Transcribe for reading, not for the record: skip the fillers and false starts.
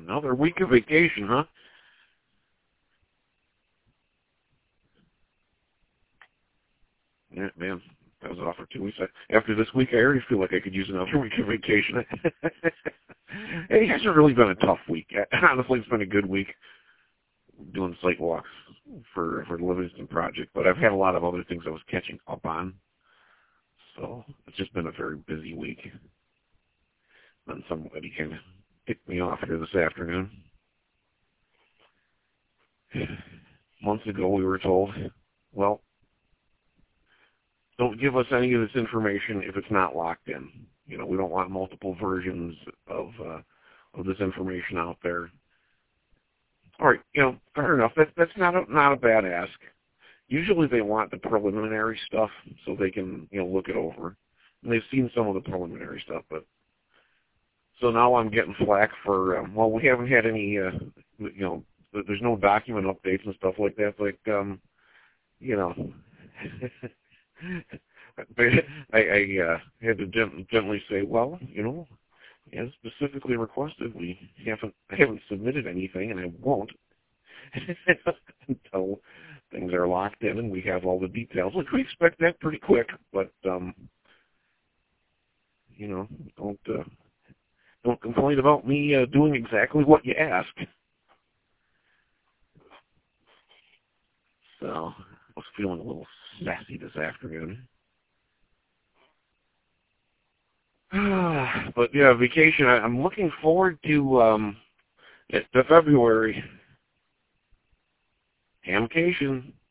Another week of vacation, huh? Yeah, man, that was off for 2 weeks. After this week, I already feel like I could use another week of vacation. It hasn't really been a tough week. Honestly, it's been a good week doing site walks for the Livingston project, but I've had a lot of other things I was catching up on. So it's just been a very busy week. Then somebody kind of kicked me off here this afternoon. Months ago, we were told, well, don't give us any of this information if it's not locked in. You know, we don't want multiple versions of this information out there. All right, you know, fair enough. That's not a bad ask. Usually they want the preliminary stuff so they can, you know, look it over. And they've seen some of the preliminary stuff, but so now I'm getting flack for, well, we haven't had any, you know, there's no document updates and stuff like that. It's like, you know, I had to gently say, well, you know, as specifically requested, I haven't submitted anything, and I won't until things are locked in and we have all the details. Look, we expect that pretty quick, but you know, don't complain about me doing exactly what you ask. So I was feeling a little sassy this afternoon. But yeah, vacation. I'm looking forward to February. Hamcation.